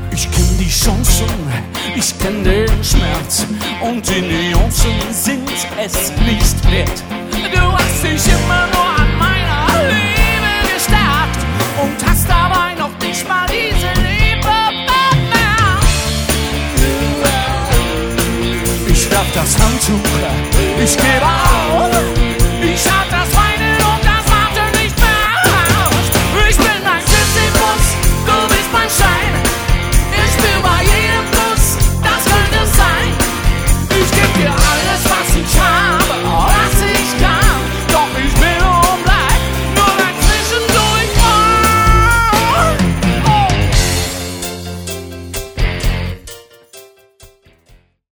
Ich kenn die Chancen, ich kenn den Schmerz und die Nuancen sind es nicht wert. Du hast dich immer nur